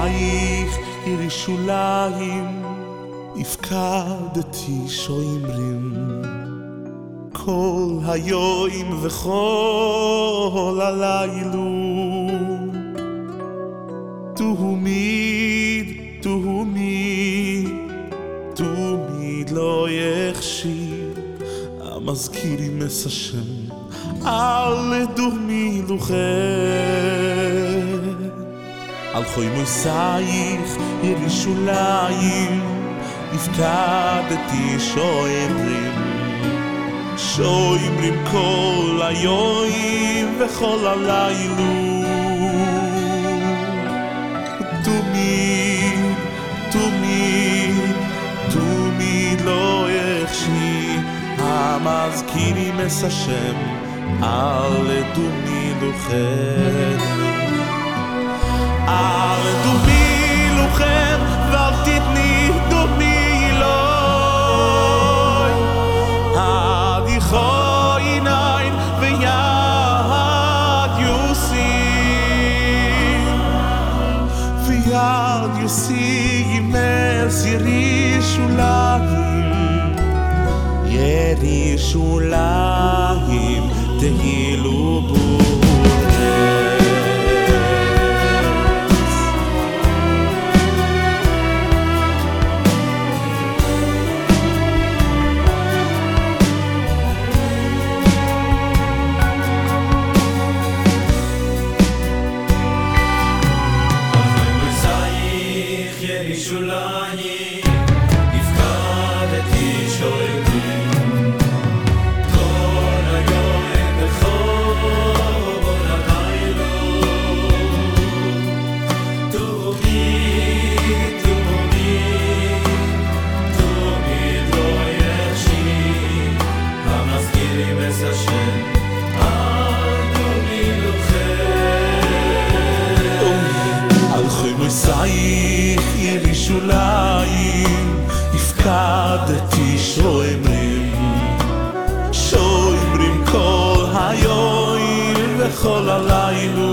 חומסייך ירושלים הפקדתי שוימרים כל היום וכל הלילו תמיד לא יחשיב המזכירי מס השם על דומי לוחם על חומסייך ירושלים הפקדתי שוימרים כל היום וכל הלילו תמיד לא יחשיב המזכירי מס השם על דומי לוחם על דומי לוחם ואל תתני דומי אלוהי עד יכו עיניים ויד יוסים מס ירושלים תהילו ירושלים הפקדתי שוימרים כל היום וכל הלילו תמיד לא יחשיב המזכירי מס השם על דומי לוחם על חומסייך ירושלים הפקדתי שוימרים כל היום וכל הלילו